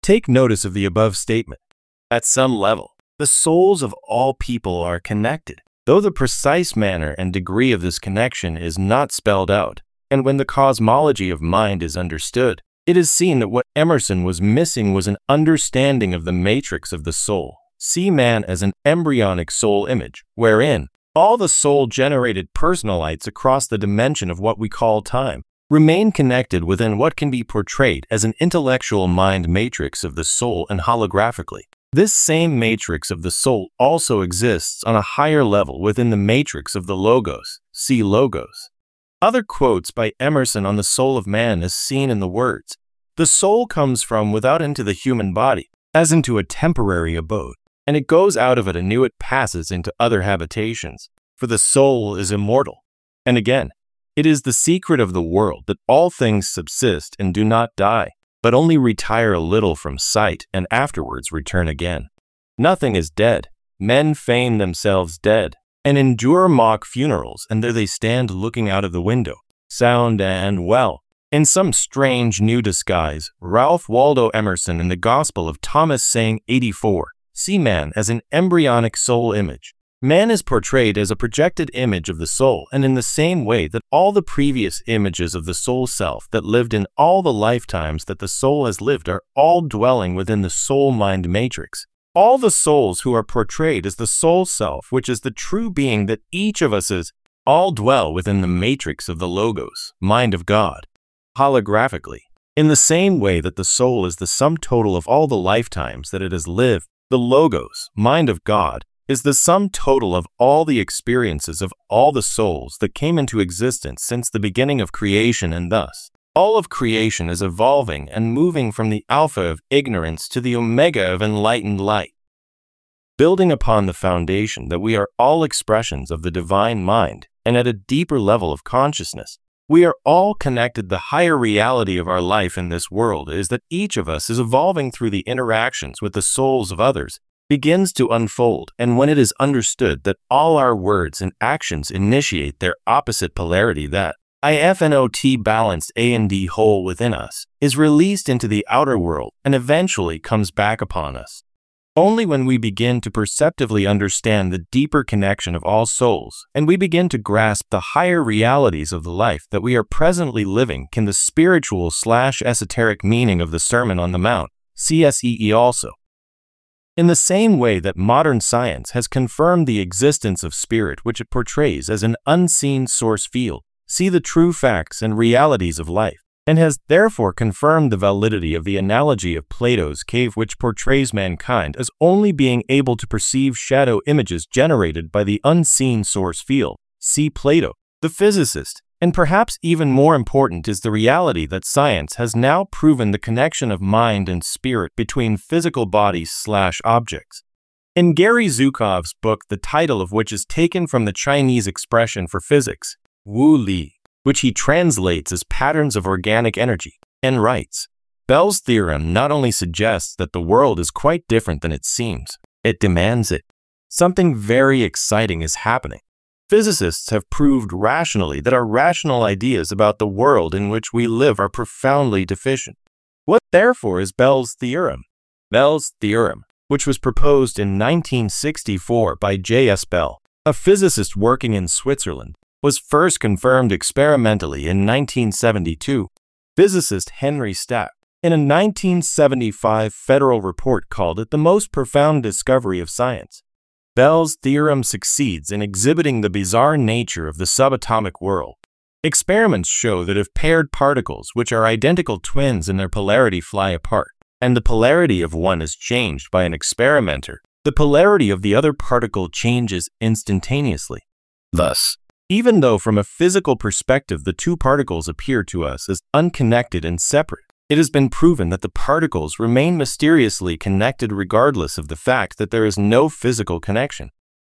Take notice of the above statement. At some level, the souls of all people are connected, though the precise manner and degree of this connection is not spelled out, and when the cosmology of mind is understood, it is seen that what Emerson was missing was an understanding of the matrix of the soul. See man as an embryonic soul image, wherein all the soul-generated personalites across the dimension of what we call time remain connected within what can be portrayed as an intellectual mind matrix of the soul and holographically. This same matrix of the soul also exists on a higher level within the matrix of the logos. See logos. Other quotes by Emerson on the soul of man is seen in the words, "The soul comes from without into the human body, as into a temporary abode, and it goes out of it anew, it passes into other habitations, for the soul is immortal." And again, "It is the secret of the world that all things subsist and do not die, but only retire a little from sight and afterwards return again. Nothing is dead. Men feign themselves dead, and endure mock funerals, and there they stand looking out of the window, sound and well, in some strange new disguise." Ralph Waldo Emerson in the Gospel of Thomas saying 84. See man as an embryonic soul image. Man is portrayed as a projected image of the soul, and in the same way that all the previous images of the soul self that lived in all the lifetimes that the soul has lived are all dwelling within the soul-mind matrix. All the souls who are portrayed as the soul self, which is the true being that each of us is, all dwell within the matrix of the logos, mind of God, holographically. In the same way that the soul is the sum total of all the lifetimes that it has lived, the logos, mind of God, is the sum total of all the experiences of all the souls that came into existence since the beginning of creation, and thus, all of creation is evolving and moving from the alpha of ignorance to the omega of enlightened light. Building upon the foundation that we are all expressions of the divine mind, and at a deeper level of consciousness, we are all connected. The higher reality of our life in this world is that each of us is evolving through the interactions with the souls of others, begins to unfold, and when it is understood that all our words and actions initiate their opposite polarity, that IFNOT balanced A and D whole within us is released into the outer world and eventually comes back upon us. Only when we begin to perceptively understand the deeper connection of all souls, and we begin to grasp the higher realities of the life that we are presently living, can the spiritual/esoteric meaning of the Sermon on the Mount, CSEE also. In the same way that modern science has confirmed the existence of spirit, which it portrays as an unseen source field, see the true facts and realities of life, and has therefore confirmed the validity of the analogy of Plato's cave, which portrays mankind as only being able to perceive shadow images generated by the unseen source field, see Plato, the physicist. And perhaps even more important is the reality that science has now proven the connection of mind and spirit between physical bodies/objects. In Gary Zhukov's book, the title of which is taken from the Chinese expression for physics, Wu Li, which he translates as patterns of organic energy, and writes, Bell's theorem not only suggests that the world is quite different than it seems, it demands it. Something very exciting is happening. Physicists have proved rationally that our rational ideas about the world in which we live are profoundly deficient. What therefore is Bell's theorem? Bell's theorem, which was proposed in 1964 by J.S. Bell, a physicist working in Switzerland, was first confirmed experimentally in 1972. Physicist Henry Stapp, in a 1975 federal report, called it the most profound discovery of science. Bell's theorem succeeds in exhibiting the bizarre nature of the subatomic world. Experiments show that if paired particles, which are identical twins in their polarity, fly apart, and the polarity of one is changed by an experimenter, the polarity of the other particle changes instantaneously. Thus, even though from a physical perspective the two particles appear to us as unconnected and separate, it has been proven that the particles remain mysteriously connected regardless of the fact that there is no physical connection.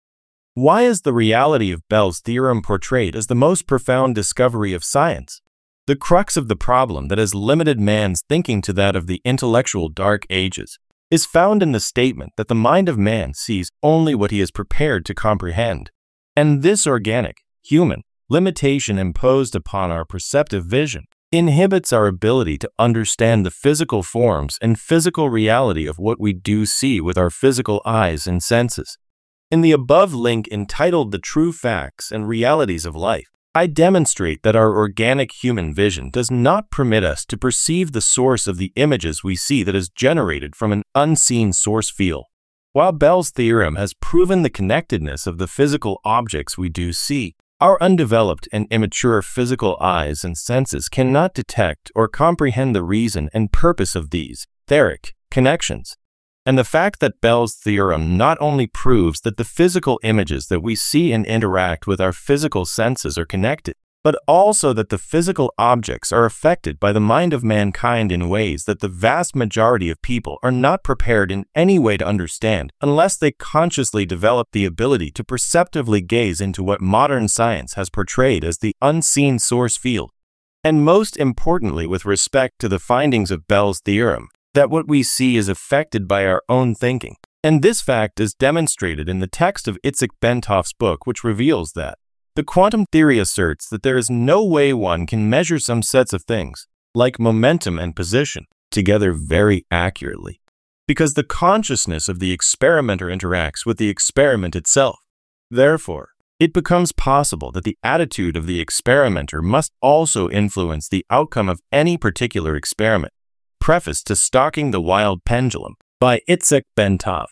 Why is the reality of Bell's theorem portrayed as the most profound discovery of science? The crux of the problem that has limited man's thinking to that of the intellectual dark ages is found in the statement that the mind of man sees only what he is prepared to comprehend. And this organic, human, limitation imposed upon our perceptive vision inhibits our ability to understand the physical forms and physical reality of what we do see with our physical eyes and senses. In the above link entitled The True Facts and Realities of Life, I demonstrate that our organic human vision does not permit us to perceive the source of the images we see that is generated from an unseen source field. While Bell's theorem has proven the connectedness of the physical objects we do see, our undeveloped and immature physical eyes and senses cannot detect or comprehend the reason and purpose of these etheric connections. And the fact that Bell's theorem not only proves that the physical images that we see and interact with our physical senses are connected, but also that the physical objects are affected by the mind of mankind in ways that the vast majority of people are not prepared in any way to understand unless they consciously develop the ability to perceptively gaze into what modern science has portrayed as the unseen source field. And most importantly, with respect to the findings of Bell's theorem, that what we see is affected by our own thinking. And this fact is demonstrated in the text of Itzhak Bentoff's book, which reveals that the quantum theory asserts that there is no way one can measure some sets of things, like momentum and position, together very accurately, because the consciousness of the experimenter interacts with the experiment itself. Therefore, it becomes possible that the attitude of the experimenter must also influence the outcome of any particular experiment. Preface to Stalking the Wild Pendulum by Itzhak Bentoff.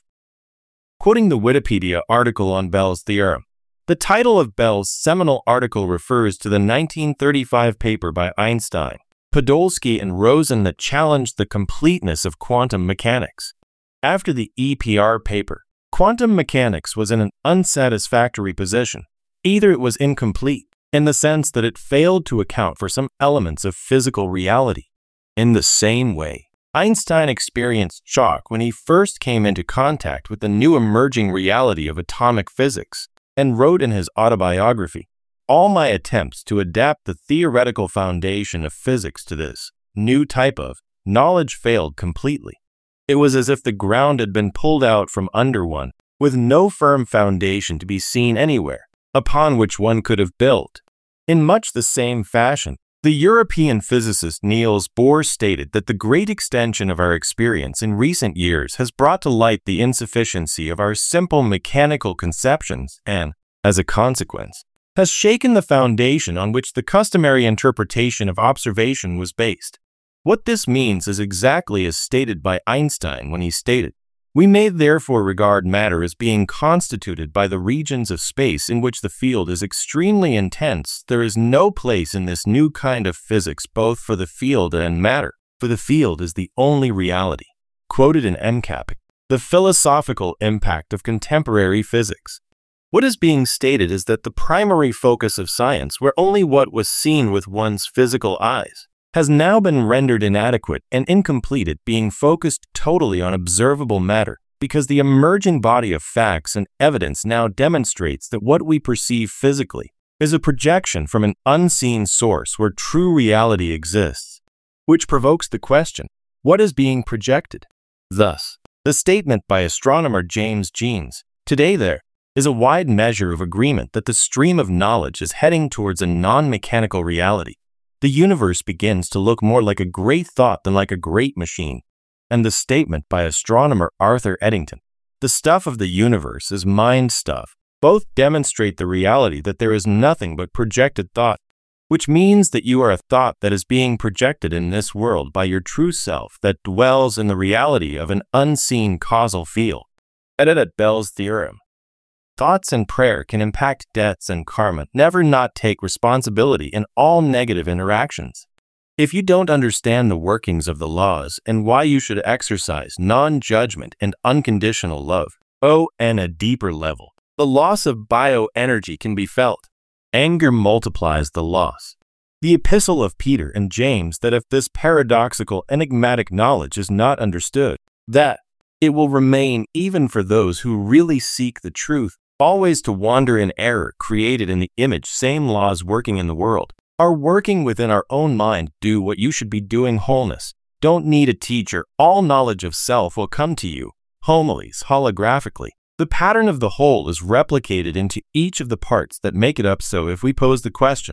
Quoting the Wikipedia article on Bell's theorem, the title of Bell's seminal article refers to the 1935 paper by Einstein, Podolsky, and Rosen that challenged the completeness of quantum mechanics. After the EPR paper, quantum mechanics was in an unsatisfactory position. Either it was incomplete, in the sense that it failed to account for some elements of physical reality. In the same way, Einstein experienced shock when he first came into contact with the new emerging reality of atomic physics, and wrote in his autobiography, "All my attempts to adapt the theoretical foundation of physics to this new type of knowledge failed completely. It was as if the ground had been pulled out from under one, with no firm foundation to be seen anywhere, upon which one could have built." In much the same fashion, the European physicist Niels Bohr stated that the great extension of our experience in recent years has brought to light the insufficiency of our simple mechanical conceptions and, as a consequence, has shaken the foundation on which the customary interpretation of observation was based. What this means is exactly as stated by Einstein when he stated, "We may therefore regard matter as being constituted by the regions of space in which the field is extremely intense. There is no place in this new kind of physics both for the field and matter, for the field is the only reality." Quoted in MCAPIC, The Philosophical Impact of Contemporary Physics. What is being stated is that the primary focus of science, where only what was seen with one's physical eyes, has now been rendered inadequate and incomplete, it being focused totally on observable matter, because the emerging body of facts and evidence now demonstrates that what we perceive physically is a projection from an unseen source where true reality exists, which provokes the question, what is being projected? Thus, the statement by astronomer James Jeans, "Today there is a wide measure of agreement that the stream of knowledge is heading towards a non-mechanical reality. The universe begins to look more like a great thought than like a great machine." And the statement by astronomer Arthur Eddington, "The stuff of the universe is mind stuff," both demonstrate the reality that there is nothing but projected thought, which means that you are a thought that is being projected in this world by your true self that dwells in the reality of an unseen causal field. Edit at Bell's theorem. Thoughts and prayer can impact debts and karma. Never not take responsibility in all negative interactions. If you don't understand the workings of the laws and why you should exercise non-judgment and unconditional love, on a deeper level, the loss of bioenergy can be felt. Anger multiplies the loss. The epistle of Peter and James that if this paradoxical, enigmatic knowledge is not understood, that it will remain even for those who really seek the truth, always to wander in error created in the image. Same laws working in the world are working within our own mind. Do what you should be doing. Wholeness. Don't need a teacher. All knowledge of self will come to you. Homilies. Holographically. The pattern of the whole is replicated into each of the parts that make it up. So if we pose the question,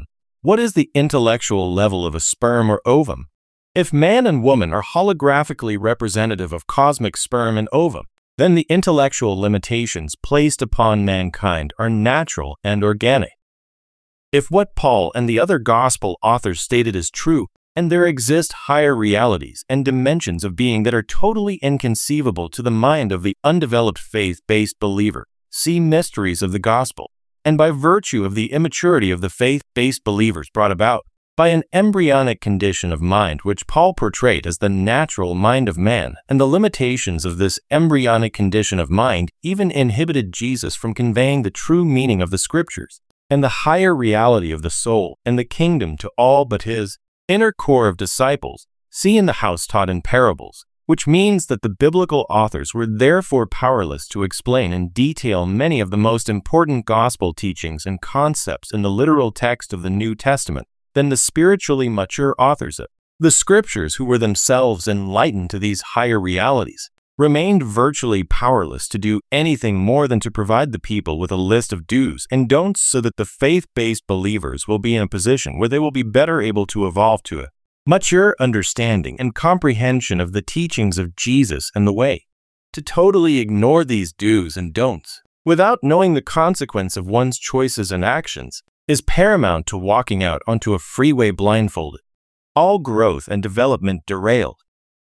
What is the intellectual level of a sperm or ovum? If man and woman are holographically representative of cosmic sperm and ovum, then the intellectual limitations placed upon mankind are natural and organic. If what Paul and the other gospel authors stated is true, and there exist higher realities and dimensions of being that are totally inconceivable to the mind of the undeveloped faith-based believer, see Mysteries of the Gospel, and by virtue of the immaturity of the faith-based believers brought about by an embryonic condition of mind which Paul portrayed as the natural mind of man, and the limitations of this embryonic condition of mind even inhibited Jesus from conveying the true meaning of the Scriptures, and the higher reality of the soul and the kingdom to all but his inner core of disciples, see in the house taught in parables, which means that the biblical authors were therefore powerless to explain in detail many of the most important gospel teachings and concepts in the literal text of the New Testament than the spiritually mature authors of the Scriptures, who were themselves enlightened to these higher realities, remained virtually powerless to do anything more than to provide the people with a list of do's and don'ts so that the faith-based believers will be in a position where they will be better able to evolve to a mature understanding and comprehension of the teachings of Jesus and the way. To totally ignore these do's and don'ts, without knowing the consequence of one's choices and actions, is paramount to walking out onto a freeway blindfolded. All growth and development derailed.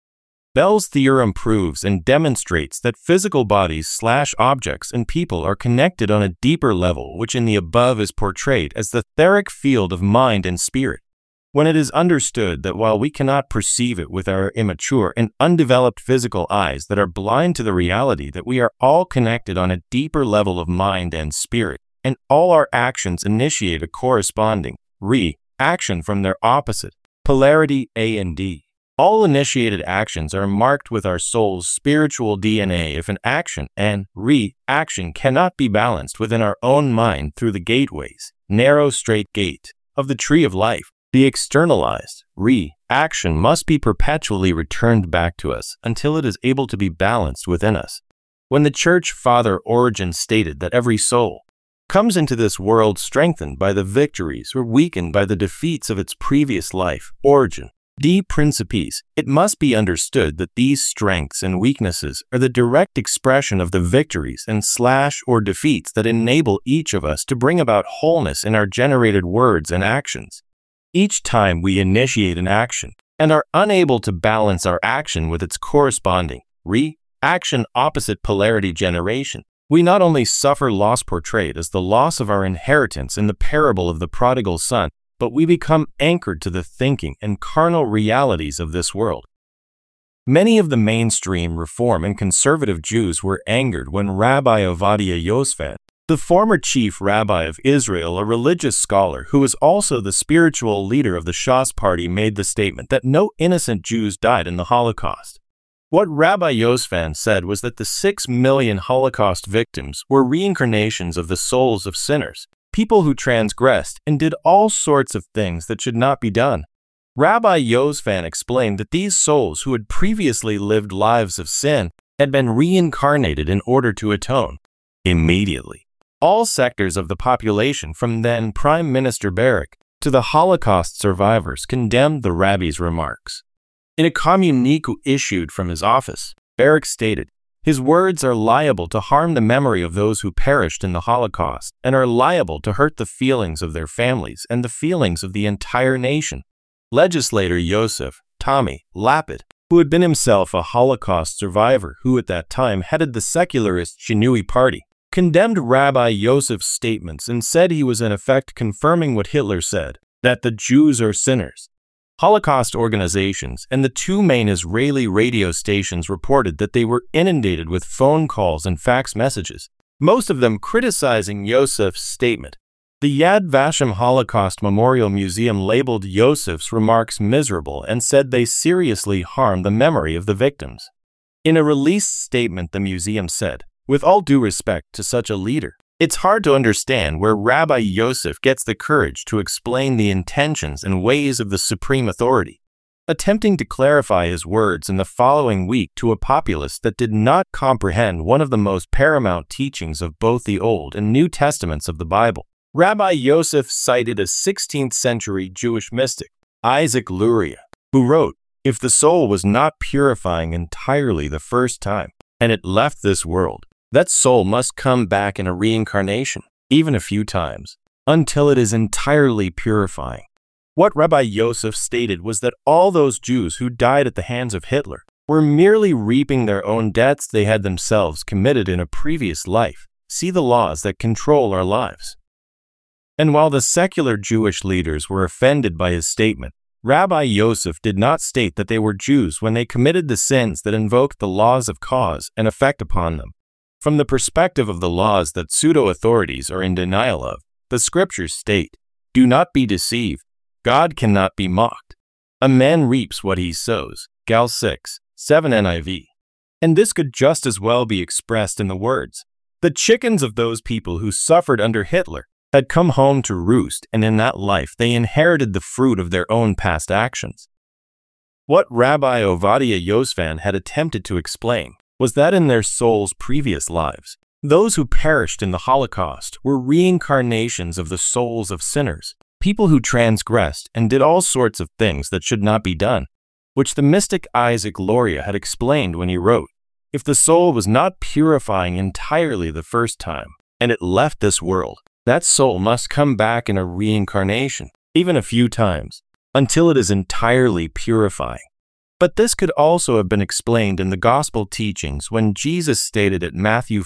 Bell's theorem proves and demonstrates that physical bodies/objects and people are connected on a deeper level, which in the above is portrayed as the etheric field of mind and spirit. When it is understood that while we cannot perceive it with our immature and undeveloped physical eyes that are blind to the reality that we are all connected on a deeper level of mind and spirit, and all our actions initiate a corresponding reaction from their opposite polarity A and D. All initiated actions are marked with our soul's spiritual DNA. If an action and reaction cannot be balanced within our own mind through the gateways, narrow straight gate, of the tree of life, the externalized reaction must be perpetually returned back to us until it is able to be balanced within us. When the Church Father Origen stated that every soul comes into this world strengthened by the victories or weakened by the defeats of its previous life, origin, De Principiis, it must be understood that these strengths and weaknesses are the direct expression of the victories and or defeats that enable each of us to bring about wholeness in our generated words and actions. Each time we initiate an action and are unable to balance our action with its corresponding reaction opposite polarity generation, we not only suffer loss portrayed as the loss of our inheritance in the parable of the prodigal son, but we become anchored to the thinking and carnal realities of this world. Many of the mainstream Reform and conservative Jews were angered when Rabbi Ovadia Yosef, the former chief rabbi of Israel, a religious scholar who was also the spiritual leader of the Shas party, made the statement that no innocent Jews died in the Holocaust. What Rabbi Yosef said was that the 6 million Holocaust victims were reincarnations of the souls of sinners, people who transgressed and did all sorts of things that should not be done. Rabbi Yosef explained that these souls who had previously lived lives of sin had been reincarnated in order to atone. Immediately, all sectors of the population, from then Prime Minister Barak to the Holocaust survivors, condemned the rabbi's remarks. In a communique issued from his office, Barak stated, "His words are liable to harm the memory of those who perished in the Holocaust and are liable to hurt the feelings of their families and the feelings of the entire nation." Legislator Yosef Tommy Lapid, who had been himself a Holocaust survivor who at that time headed the secularist Shinui party, condemned Rabbi Yosef's statements and said he was in effect confirming what Hitler said, that the Jews are sinners. Holocaust organizations and the two main Israeli radio stations reported that they were inundated with phone calls and fax messages, most of them criticizing Yosef's statement. The Yad Vashem Holocaust Memorial Museum labeled Yosef's remarks miserable and said they seriously harm the memory of the victims. In a released statement, the museum said, "With all due respect to such a leader, it's hard to understand where Rabbi Yosef gets the courage to explain the intentions and ways of the supreme authority." Attempting to clarify his words in the following week to a populace that did not comprehend one of the most paramount teachings of both the Old and New Testaments of the Bible, Rabbi Yosef cited a 16th century Jewish mystic, Isaac Luria, who wrote, "If the soul was not purifying entirely the first time, and it left this world, that soul must come back in a reincarnation, even a few times, until it is entirely purifying." What Rabbi Yosef stated was that all those Jews who died at the hands of Hitler were merely reaping their own debts they had themselves committed in a previous life. See the laws that control our lives. And while the secular Jewish leaders were offended by his statement, Rabbi Yosef did not state that they were Jews when they committed the sins that invoked the laws of cause and effect upon them. From the perspective of the laws that pseudo-authorities are in denial of, the scriptures state, "Do not be deceived. God cannot be mocked. A man reaps what he sows." Gal 6:7 NIV. And this could just as well be expressed in the words, "The chickens of those people who suffered under Hitler had come home to roost, and in that life they inherited the fruit of their own past actions." What Rabbi Ovadia Yosef had attempted to explain was that in their souls' previous lives, those who perished in the Holocaust were reincarnations of the souls of sinners, people who transgressed and did all sorts of things that should not be done, which the mystic Isaac Luria had explained when he wrote, "If the soul was not purifying entirely the first time, and it left this world, that soul must come back in a reincarnation, even a few times, until it is entirely purifying." But this could also have been explained in the gospel teachings when Jesus stated at Matthew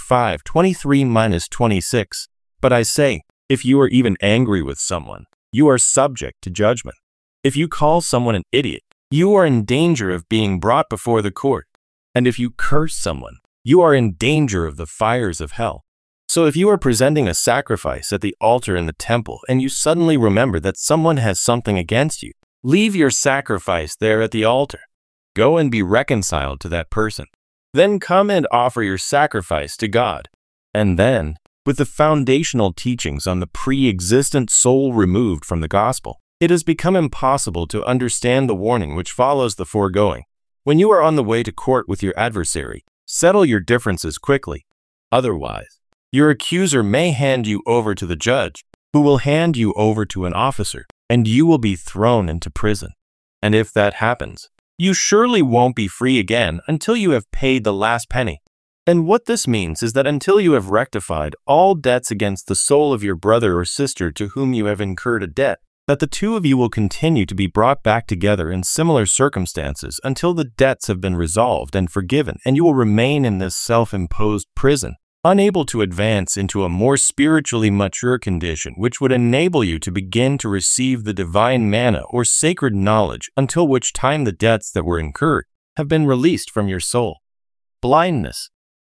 5:23-26, "But I say, if you are even angry with someone, you are subject to judgment. If you call someone an idiot, you are in danger of being brought before the court. And if you curse someone, you are in danger of the fires of hell." So if you are presenting a sacrifice at the altar in the temple and you suddenly remember that someone has something against you, leave your sacrifice there at the altar. Go and be reconciled to that person. Then come and offer your sacrifice to God. And then, with the foundational teachings on the pre-existent soul removed from the gospel, it has become impossible to understand the warning which follows the foregoing. When you are on the way to court with your adversary, settle your differences quickly. Otherwise, your accuser may hand you over to the judge, who will hand you over to an officer, and you will be thrown into prison. And if that happens, you surely won't be free again until you have paid the last penny. And what this means is that until you have rectified all debts against the soul of your brother or sister to whom you have incurred a debt, that the two of you will continue to be brought back together in similar circumstances until the debts have been resolved and forgiven, and you will remain in this self-imposed prison, unable to advance into a more spiritually mature condition which would enable you to begin to receive the divine manna or sacred knowledge, until which time the debts that were incurred have been released from your soul. Blindness.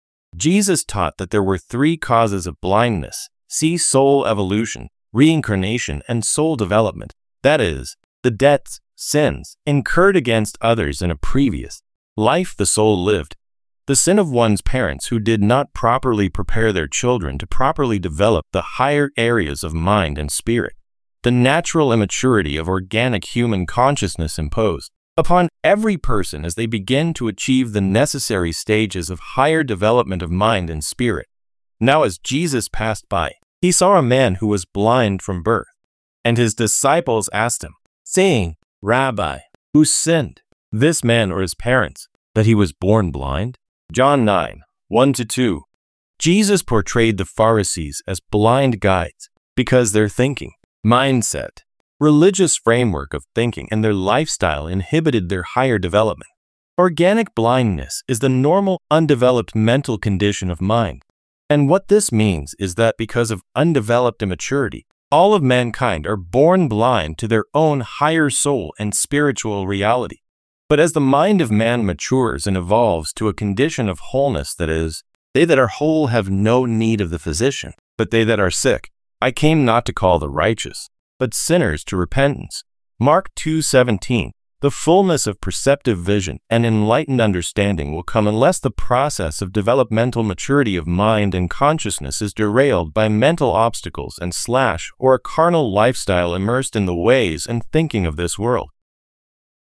Jesus taught that there were three causes of blindness. See soul evolution, reincarnation, and soul development. That is, the debts, sins, incurred against others in a previous life the soul lived. The sin of one's parents who did not properly prepare their children to properly develop the higher areas of mind and spirit. The natural immaturity of organic human consciousness imposed upon every person as they begin to achieve the necessary stages of higher development of mind and spirit. Now as Jesus passed by, he saw a man who was blind from birth, and his disciples asked him, saying, "Rabbi, who sinned, this man or his parents, that he was born blind?" John 9:1-2. Jesus portrayed the Pharisees as blind guides because their thinking, mindset, religious framework of thinking, and their lifestyle inhibited their higher development. Organic blindness is the normal, undeveloped mental condition of mind. And what this means is that because of undeveloped immaturity, all of mankind are born blind to their own higher soul and spiritual reality. But as the mind of man matures and evolves to a condition of wholeness, that is, they that are whole have no need of the physician, but they that are sick, I came not to call the righteous, but sinners to repentance. Mark 2:17. The fullness of perceptive vision and enlightened understanding will come unless the process of developmental maturity of mind and consciousness is derailed by mental obstacles and or a carnal lifestyle immersed in the ways and thinking of this world.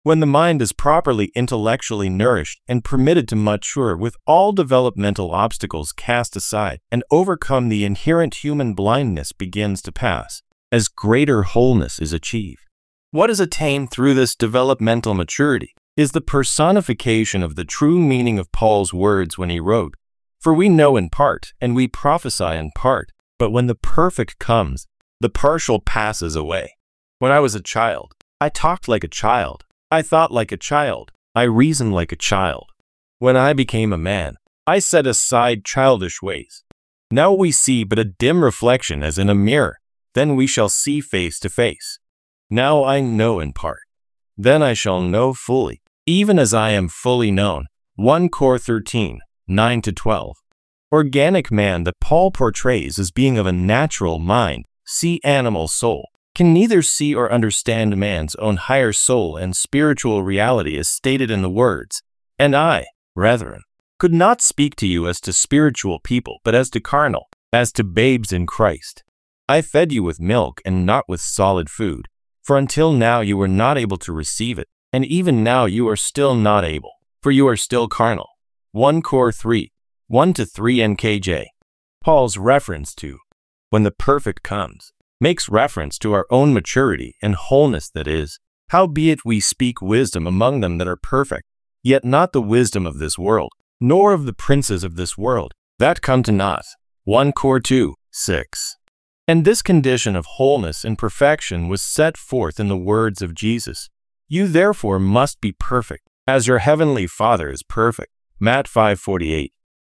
When the mind is properly intellectually nourished and permitted to mature with all developmental obstacles cast aside and overcome, the inherent human blindness begins to pass, as greater wholeness is achieved. What is attained through this developmental maturity is the personification of the true meaning of Paul's words when he wrote, "For we know in part, and we prophesy in part, but when the perfect comes, the partial passes away. When I was a child, I talked like a child. I thought like a child. I reasoned like a child. When I became a man, I set aside childish ways. Now we see but a dim reflection as in a mirror. Then we shall see face to face. Now I know in part. Then I shall know fully, even as I am fully known." 1 Cor 13, 9-12. Organic man that Paul portrays as being of a natural mind, see animal soul, can neither see or understand man's own higher soul and spiritual reality as stated in the words, "And I, brethren, could not speak to you as to spiritual people, but as to carnal, as to babes in Christ. I fed you with milk and not with solid food, for until now you were not able to receive it, and even now you are still not able, for you are still carnal." 1 Cor 3, 1-3 NKJ. Paul's reference to "when the perfect comes" makes reference to our own maturity and wholeness, that is, "Howbeit we speak wisdom among them that are perfect, yet not the wisdom of this world, nor of the princes of this world, that come to naught." 1 Cor 2, 6. And this condition of wholeness and perfection was set forth in the words of Jesus, "You therefore must be perfect, as your heavenly Father is perfect." Matt 5:48.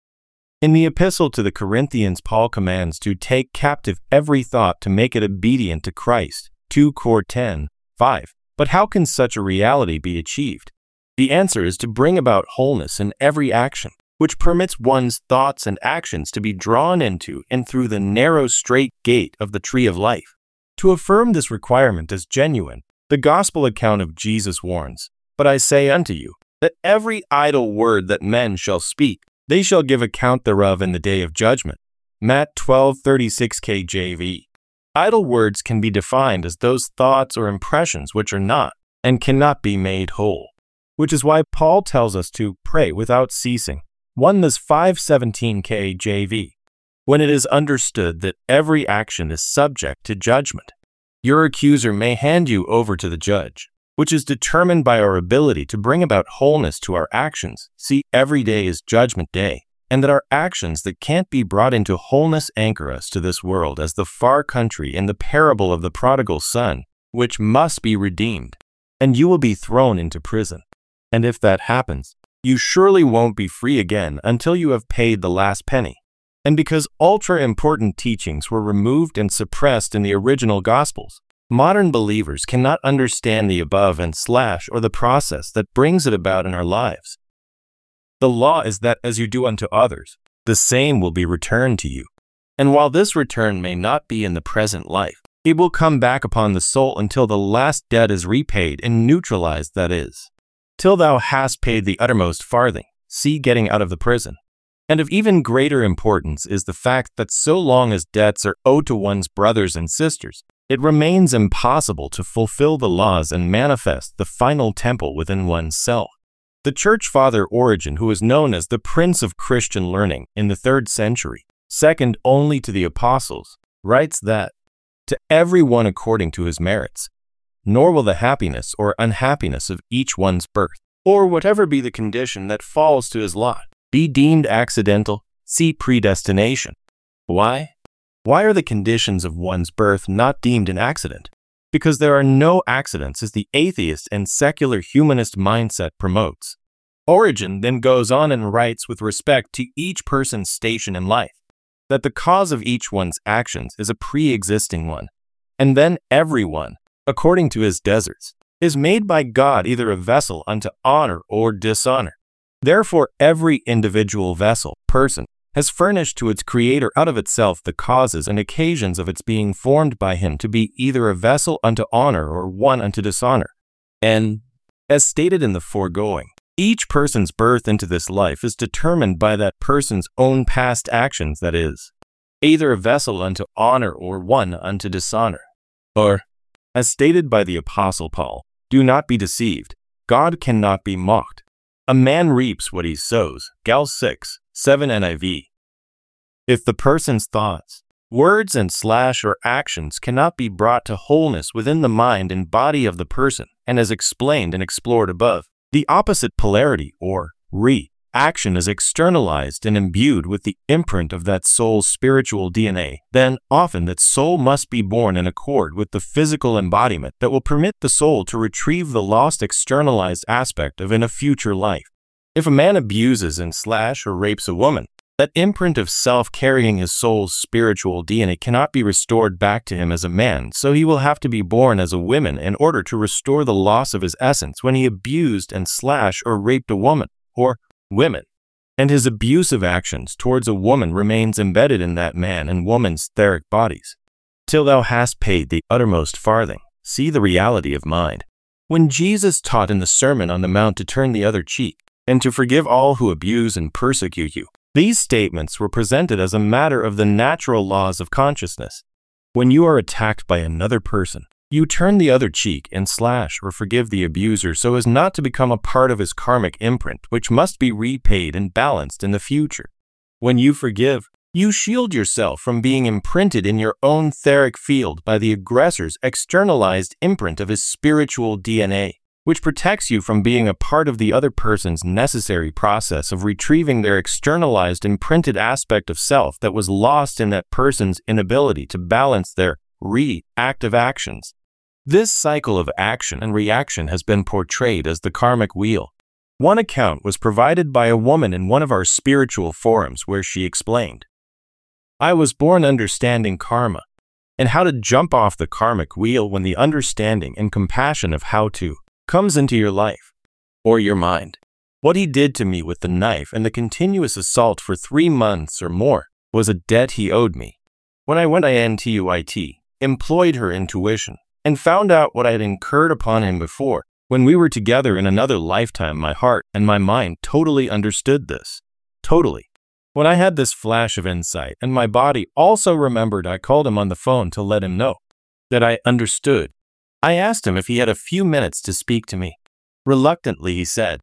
In the epistle to the Corinthians, Paul commands to take captive every thought to make it obedient to Christ. 2 Cor 10, 5. But how can such a reality be achieved? The answer is to bring about wholeness in every action, which permits one's thoughts and actions to be drawn into and through the narrow straight gate of the tree of life. To affirm this requirement as genuine, the gospel account of Jesus warns, "But I say unto you, that every idle word that men shall speak, they shall give account thereof in the day of judgment." Matt 12:36 KJV. Idle words can be defined as those thoughts or impressions which are not and cannot be made whole, which is why Paul tells us to pray without ceasing. 1 Thess 5:17 KJV. When it is understood that every action is subject to judgment, your accuser may hand you over to the judge, which is determined by our ability to bring about wholeness to our actions. See, every day is judgment day, and that our actions that can't be brought into wholeness anchor us to this world as the far country in the parable of the prodigal son, which must be redeemed, and you will be thrown into prison. And if that happens, you surely won't be free again until you have paid the last penny. And because ultra-important teachings were removed and suppressed in the original Gospels, modern believers cannot understand the above and / or the process that brings it about in our lives. The law is that as you do unto others, the same will be returned to you. And while this return may not be in the present life, it will come back upon the soul until the last debt is repaid and neutralized, that is, till thou hast paid the uttermost farthing, see getting out of the prison. And of even greater importance is the fact that so long as debts are owed to one's brothers and sisters, it remains impossible to fulfill the laws and manifest the final temple within one's self. The church father Origen, who is known as the Prince of Christian Learning in the 3rd century, second only to the apostles, writes that, "To every one according to his merits, nor will the happiness or unhappiness of each one's birth, or whatever be the condition that falls to his lot, be deemed accidental, see predestination." Why? Why are the conditions of one's birth not deemed an accident? Because there are no accidents, as the atheist and secular humanist mindset promotes. Origen then goes on and writes with respect to each person's station in life, that the cause of each one's actions is a pre-existing one, and then everyone, according to his deserts, is made by God either a vessel unto honor or dishonor. Therefore, every individual vessel, person, has furnished to its Creator out of itself the causes and occasions of its being formed by Him to be either a vessel unto honor or one unto dishonor. And, as stated in the foregoing, each person's birth into this life is determined by that person's own past actions, that is, either a vessel unto honor or one unto dishonor. Or, as stated by the Apostle Paul, "Do not be deceived. God cannot be mocked. A man reaps what he sows. Gal 6:7 NIV. If the person's thoughts, words, and or actions cannot be brought to wholeness within the mind and body of the person, and as explained and explored above, the opposite polarity or reaction is externalized and imbued with the imprint of that soul's spiritual DNA, then often that soul must be born in accord with the physical embodiment that will permit the soul to retrieve the lost externalized aspect of in a future life. If a man abuses and or rapes a woman, that imprint of self carrying his soul's spiritual DNA cannot be restored back to him as a man, so he will have to be born as a woman in order to restore the loss of his essence when he abused and or raped a woman, or women. And his abusive actions towards a woman remains embedded in that man and woman's etheric bodies. Till thou hast paid the uttermost farthing, see the reality of mind. When Jesus taught in the Sermon on the Mount to turn the other cheek, and to forgive all who abuse and persecute you, these statements were presented as a matter of the natural laws of consciousness. When you are attacked by another person, you turn the other cheek and or forgive the abuser so as not to become a part of his karmic imprint, which must be repaid and balanced in the future. When you forgive, you shield yourself from being imprinted in your own etheric field by the aggressor's externalized imprint of his spiritual DNA, which protects you from being a part of the other person's necessary process of retrieving their externalized imprinted aspect of self that was lost in that person's inability to balance their reactive actions. This cycle of action and reaction has been portrayed as the karmic wheel. One account was provided by a woman in one of our spiritual forums where she explained, "I was born understanding karma and how to jump off the karmic wheel when the understanding and compassion of how to comes into your life, or your mind. What he did to me with the knife and the continuous assault for 3 months or more was a debt he owed me. When I went INTUIT, employed her intuition, and found out what I had incurred upon him before, when we were together in another lifetime, my heart and my mind totally understood this. Totally. When I had this flash of insight and my body also remembered, I called him on the phone to let him know that I understood. I asked him if he had a few minutes to speak to me. Reluctantly, he said,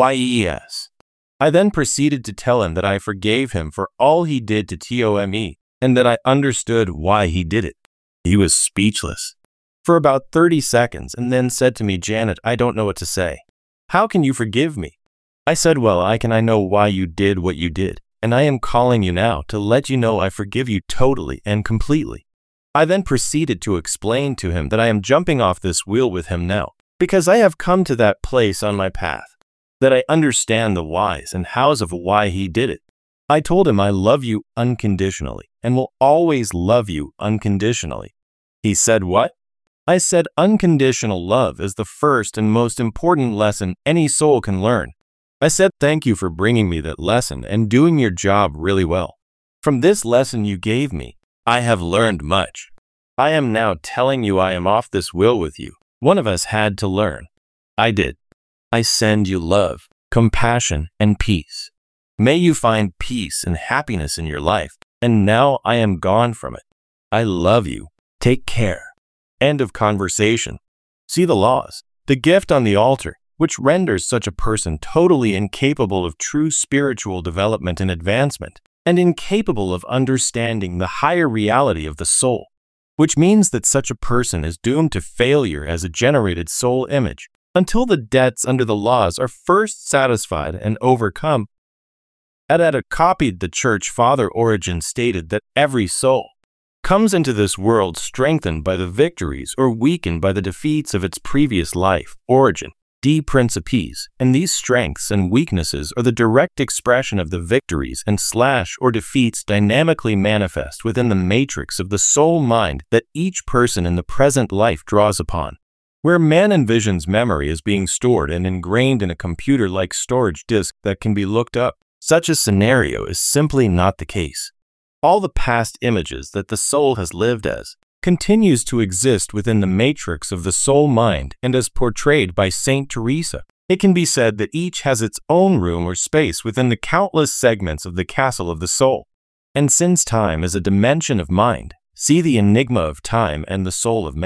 yes. I then proceeded to tell him that I forgave him for all he did to Tome and that I understood why he did it. He was speechless for about 30 seconds and then said to me, Janet, I don't know what to say. How can you forgive me? I said, well, I know why you did what you did, and I am calling you now to let you know I forgive you totally and completely. I then proceeded to explain to him that I am jumping off this wheel with him now, because I have come to that place on my path, that I understand the whys and hows of why he did it. I told him I love you unconditionally and will always love you unconditionally. He said, what? I said unconditional love is the first and most important lesson any soul can learn. I said thank you for bringing me that lesson and doing your job really well. From this lesson you gave me, I have learned much. I am now telling you I am off this wheel with you. One of us had to learn. I did. I send you love, compassion, and peace. May you find peace and happiness in your life, and now I am gone from it. I love you. Take care. End of conversation. See the laws, the gift on the altar, which renders such a person totally incapable of true spiritual development and advancement, and incapable of understanding the higher reality of the soul, which means that such a person is doomed to failure as a generated soul image, until the debts under the laws are first satisfied and overcome. At a copied the Church Father Origen stated that every soul comes into this world strengthened by the victories or weakened by the defeats of its previous life, origin, de principis, and these strengths and weaknesses are the direct expression of the victories and or defeats dynamically manifest within the matrix of the soul mind that each person in the present life draws upon. Where man envisions memory as being stored and ingrained in a computer-like storage disk that can be looked up, such a scenario is simply not the case. All the past images that the soul has lived as continues to exist within the matrix of the soul mind, and as portrayed by Saint Teresa, it can be said that each has its own room or space within the countless segments of the castle of the soul. And since time is a dimension of mind, see the enigma of time and the soul of man,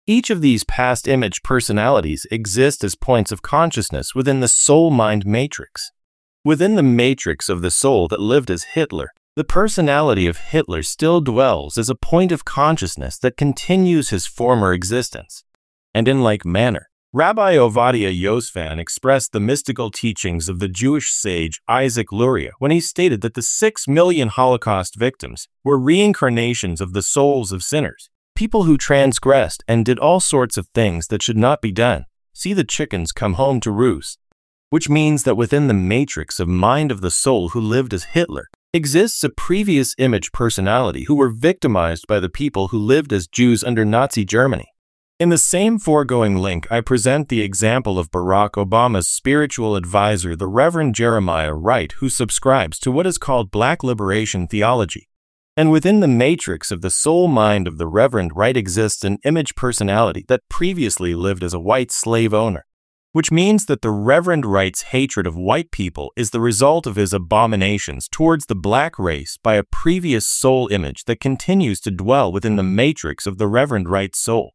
Each of these past image personalities exist as points of consciousness within the soul-mind matrix. Within the matrix of the soul that lived as Hitler, the personality of Hitler still dwells as a point of consciousness that continues his former existence. And in like manner, Rabbi Ovadia Yosef expressed the mystical teachings of the Jewish sage Isaac Luria when he stated that the 6 million Holocaust victims were reincarnations of the souls of sinners, people who transgressed and did all sorts of things that should not be done. See the chickens come home to roost. Which means that within the matrix of mind of the soul who lived as Hitler exists a previous image personality who were victimized by the people who lived as Jews under Nazi Germany. In the same foregoing link, I present the example of Barack Obama's spiritual advisor, the Reverend Jeremiah Wright, who subscribes to what is called Black liberation theology. And within the matrix of the soul mind of the Reverend Wright exists an image personality that previously lived as a white slave owner, which means that the Reverend Wright's hatred of white people is the result of his abominations towards the black race by a previous soul image that continues to dwell within the matrix of the Reverend Wright's soul.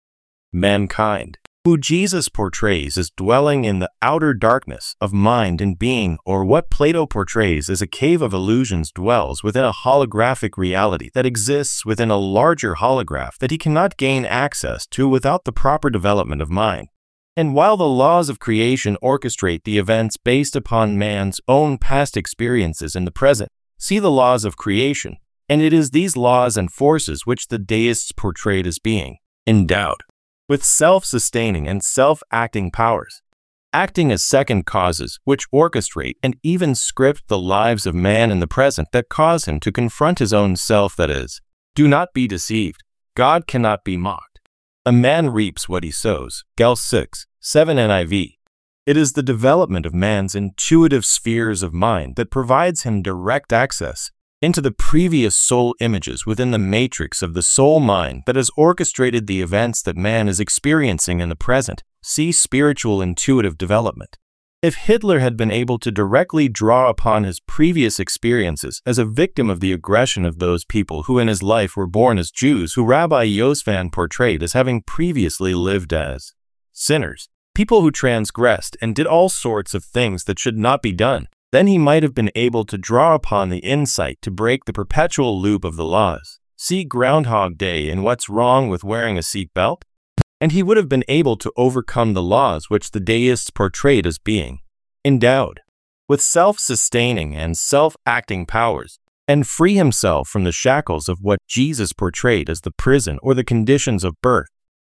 Mankind, who Jesus portrays as dwelling in the outer darkness of mind and being, or what Plato portrays as a cave of illusions, dwells within a holographic reality that exists within a larger holograph that he cannot gain access to without the proper development of mind. And while the laws of creation orchestrate the events based upon man's own past experiences in the present, see the laws of creation, and it is these laws and forces which the deists portrayed as being endowed with self-sustaining and self-acting powers, acting as second causes which orchestrate and even script the lives of man in the present that cause him to confront his own self, that is, do not be deceived. God cannot be mocked. A man reaps what he sows. Gal 6:7 NIV. It is the development of man's intuitive spheres of mind that provides him direct access into the previous soul images within the matrix of the soul mind that has orchestrated the events that man is experiencing in the present. See spiritual intuitive development. If Hitler had been able to directly draw upon his previous experiences as a victim of the aggression of those people who in his life were born as Jews, who Rabbi Yosef portrayed as having previously lived as sinners, people who transgressed and did all sorts of things that should not be done, then he might have been able to draw upon the insight to break the perpetual loop of the laws. See Groundhog Day in What's Wrong with Wearing a Seatbelt? And he would have been able to overcome the laws which the deists portrayed as being endowed with self-sustaining and self-acting powers, and free himself from the shackles of what Jesus portrayed as the prison or the conditions of birth,